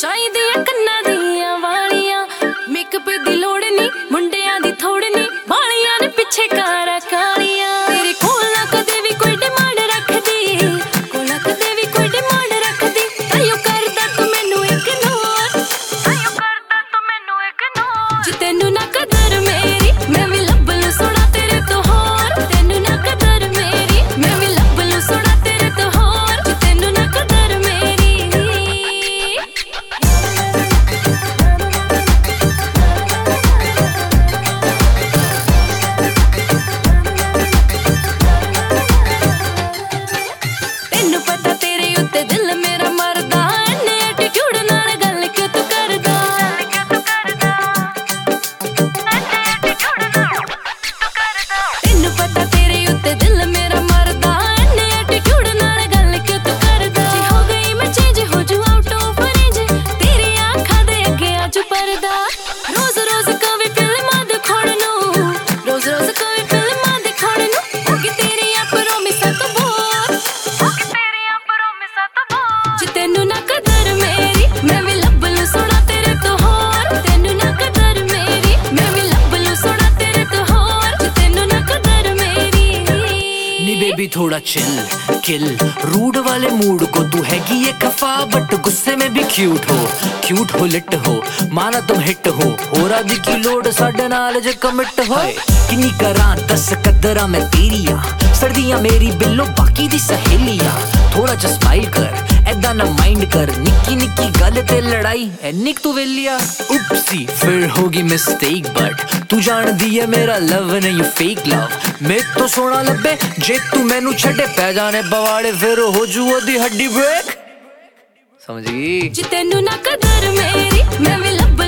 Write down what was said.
चाहिदियां कन्नां दियां वालियां मेकअप दी लोड़ नहीं मुंडियां दी थोड़ नहीं वालियां ने पिछे कारा कालियां तेरे कोल ना कदे भी कोई डिमांड रखदी कोल ना कदे भी कोई डिमांड रखदी ताइयों करदा तू मैनू इग्नोर ताइयों करदा तू मैनू इग्नोर जे तैनू ना कदर मेरी मैं भी लभ लूं सोना तेरे तो होर तैनू ना कदर मेरी मैं भी लभ लूं सोना तेरे तो होर जे तैनू ना कदर मेरी ਤੈਨੂੰ ਪਤਾ ਤੇਰੇ ਉੱਤੇ ਦਿਲ ਮੇਰਾ ਮਰਦਾ ਐਨੇ ਐਟੀਟਿਊਡ ਨਾਲ ਗੱਲ ਕਿਉਂ ਤੂੰ ਕਰਦਾ ਤੈਨੂੰ ਪਤਾ ਤੇਰੇ ਉੱਤੇ ਦਿਲ ਮੇਰਾ ਮਰਦਾ ਐਨੇ ਐਟੀਟਿਊਡ ਨਾਲ ਗੱਲ ਕਿਉਂ ਤੂੰ ਕਰਦਾ ਜੇ ਹੋ ਗਈ ਮੈਂ ਚੇਂਜ ਹੋ ਜੂ ਆਊਟ ਆਫ ਰੇਂਜ ਤੇਰੀ ਅੱਖਾਂ ਦੇ ਅੱਗੇ ਅੱਜ ਪਰਦਾ ਰੋਜ਼ ਰੋਜ਼ ਕਵੀ ਫਿਲਮਾਂ ਦਿਖਾਉਣ ਨੂੰ ਰੋਜ਼ ਰੋਜ਼ ਕਵੀ ਫਿਲਮਾਂ ਦਿਖਾਉਣ ਨੂੰ ਹੋ ਗਈ ਤੇਰੀਆਂ ਪ੍ਰੋਮਿਸਾਂ ਤੋਂ ਬੋਰ ਜੇ ਤੈਨੂੰ ਨਾ ਕਦਰ ਮੇਰੀ ਮੈਂ ਵੀ ਲੱਭ ਲੂੰ ਸੋਹਣਾ ਤੇਰੇ ਤੋਂ ਹੋਰ ਤੈਨੂੰ ਨਾ ਕਦਰ ਮੇਰੀ ਮੈਂ ਵੀ ਲੱਭ ਲੂੰ ਸੋਹਣਾ ਤੇਰੇ ਤੋਂ ਹੋਰ ਜੇ ਤੈਨੂੰ ਨਾ ਕਦਰ ਮੇਰੀ नी बेबी थोड़ा चिल किल रूड वाले मूड को तू हैगी ये खफा बट गुस्से में भी क्यूट हो लिट हो माना तुम हिट हो राजी की लोड साडे नाल जे कमिट हो किन्नी करा 10 कदरा मैं तेरिया सर्दियां मेरी बिल्लो बाकी दी सहेलियां थोड़ा जा स्माइल कर ऐदा ना माइंड कर निक्की निक्की गल ते लड़ाई एनी तू वेलिया उपसी फिर होगी मिस्टेक बट तू जान दी है मेरा लव नहीं फेक लव मैं तो सोना लब्बे जे तू मैनू छड़े पै जाने बवाड़े फिर हो जू ओदी हड्डी ब्रेक समझी ਜੇ ਤੈਨੂੰ ਨਾ ਕਦਰ ਮੇਰੀ ਮੈਂ ਵੀ ਲੱਭ